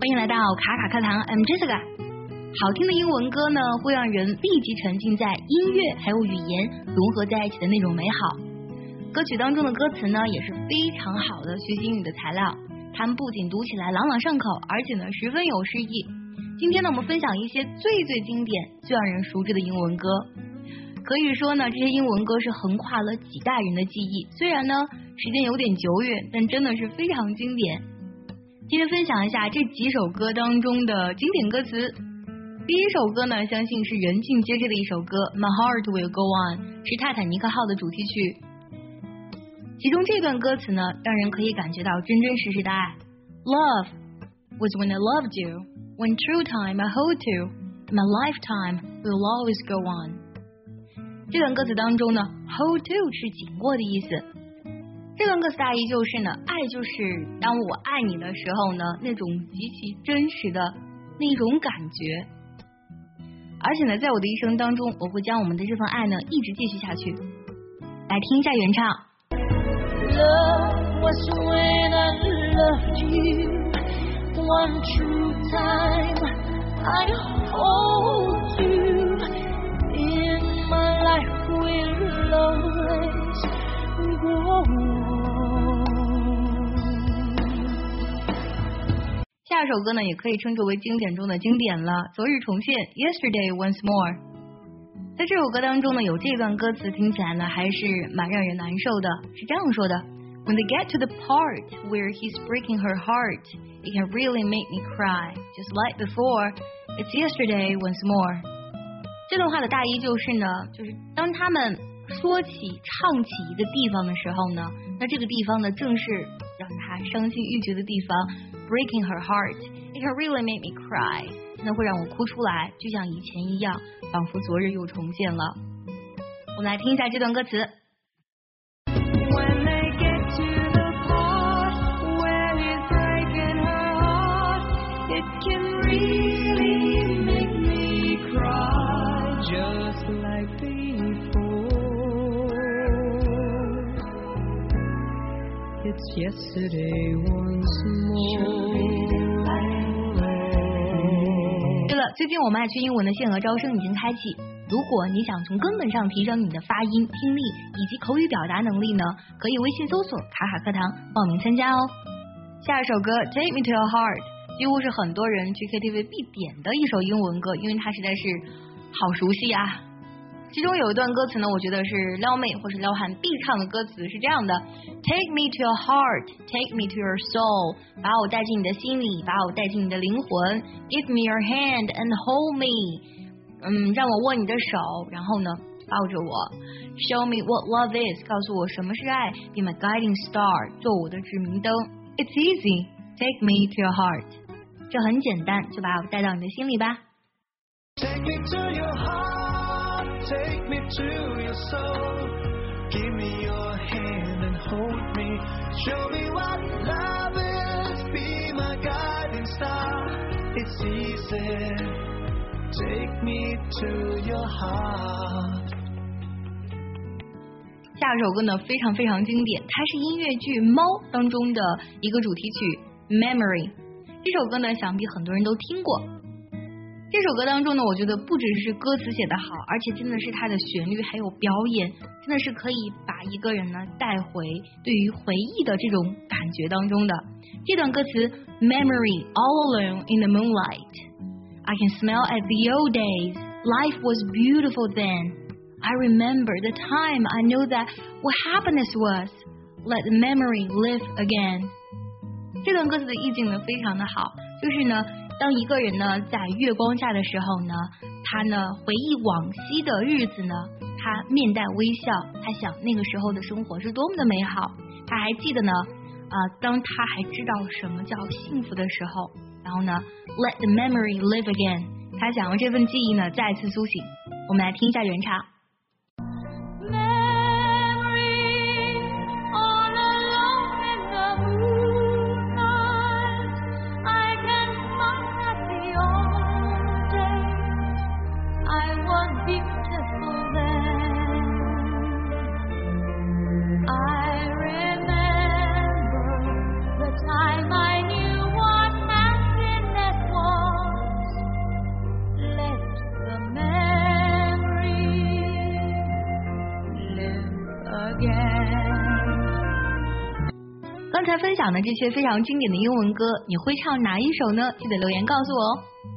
欢迎来到卡卡课堂 ，I'm Jessica。好听的英文歌呢，会让人立即沉浸在音乐还有语言融合在一起的那种美好。歌曲当中的歌词呢，也是非常好的学习英语的材料。它们不仅读起来朗朗上口，而且呢十分有诗意。今天呢，我们分享一些最经典、最让人熟知的英文歌。可以说呢，这些英文歌是横跨了几代人的记忆。虽然呢时间有点久远，但真的是非常经典。今天分享一下这几首歌当中的经典歌词。第一首歌呢，相信是人尽皆知的一首歌， My Heart Will Go On 是泰坦尼克号的主题曲。其中这段歌词呢，让人可以感觉到真实的爱。 Love was when I loved you, when true time I hold to, my lifetime will always go on。 这段歌词当中呢， hold to 是紧握的意思。这段歌词大意就是呢，爱就是当我爱你的时候呢，那种极其真实的那种感觉。而且呢，在我的一生当中，我会将我们的这份爱呢一直继续下去。来听一下原唱。 Love was when I loved you, one true time I hold you, in my life will always go on。 下首歌呢，也可以称之为经典中的经典了，昨日重现 Yesterday Once More。 在这首歌当中呢，有这段歌词听起来呢还是蛮让人难受的，是这样说的： When they get to the part where he's breaking her heart, it can really make me cry, just like before, it's yesterday once more。 这段话的大意就是呢，就是当他们说起唱起一个地方的时候呢，那这个地方呢正是让他伤心欲绝的地方， breaking her heart, it can really make me cry， 真的会让我哭出来，就像以前一样，仿佛昨日又重现了。我们来听一下这段歌词。 When they get to the part where he's breaking her heart, it can really make me cry, just like before. It's yesterday once more。 对了，最近我们爱趣英文的限额招生已经开启。如果你想从根本上提升你的发音、听力以及口语表达能力呢，可以微信搜索卡卡课堂报名参加哦。下一首歌 Take Me to Your Heart 几乎是很多人去 KTV 必点的一首英文歌，因为它实在是好熟悉啊。其中有一段歌词呢，我觉得是撩妹或是撩汉必唱的歌词，是这样的： Take me to your heart, take me to your soul， 把我带进你的心里，把我带进你的灵魂。 Give me your hand and hold me， 让我握你的手，然后呢抱着我。 Show me what love is， 告诉我什么是爱。 Be my guiding star， 做我的指明灯。 It's easy, take me to your heart， 这很简单，就把我带到你的心里吧。 Take me to your heart, take me to your soul. Give me your hand and hold me. Show me what love is, be my guiding star. It's easy, take me to your heart. 下首歌呢非常经典，它是音乐剧《猫》当中的一个主题曲 Memory。 这首歌呢想必很多人都听过。这首歌当中呢，我觉得不只是歌词写得好，而且真的是它的旋律还有表演，真的是可以把一个人呢带回对于回忆的这种感觉当中的。这段歌词 Memory all alone in the moonlight, I can smell at the old days, life was beautiful then, I remember the time I knew that what happiness was, let the memory live again。 这段歌词的意境呢非常的好，就是呢当一个人呢在月光下的时候呢，他呢回忆往昔的日子呢，他面带微笑，他想那个时候的生活是多么的美好。他还记得呢当他还知道什么叫幸福的时候，然后呢 let the memory live again， 他想让这份记忆呢再次苏醒。我们来听一下原唱。 I remember the time I knew what happiness 刚才分享的这些非常经典的英文歌，你会唱哪一首呢？记得留言告诉我哦。